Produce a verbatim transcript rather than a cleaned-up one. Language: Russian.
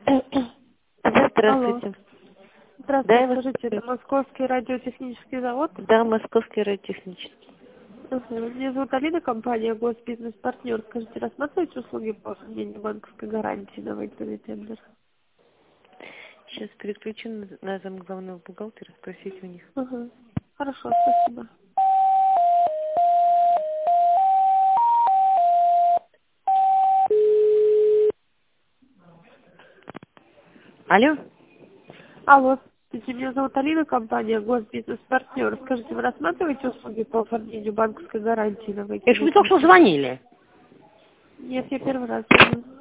Да, Алло. здравствуйте. Да, Здравствуйте, я вас скажите, это слушаю. Московский радиотехнический завод? Да, Московский радиотехнический. Ага. Меня зовут Алина, компания Госбизнес-партнер. Скажите, рассматриваете услуги по оформлению банковской гарантии на выигранный тендер? Сейчас переключу на, на зам главного бухгалтера, спросите у них. Ага. Хорошо, спасибо. Алло? Алло, здравствуйте, меня зовут Алина, компания Госбизнес-партнер. Скажите, вы рассматриваете услуги по оформлению банковской гарантии на Я ж выигранный вы только что тендер? звонили. Нет, я первый раз звоню.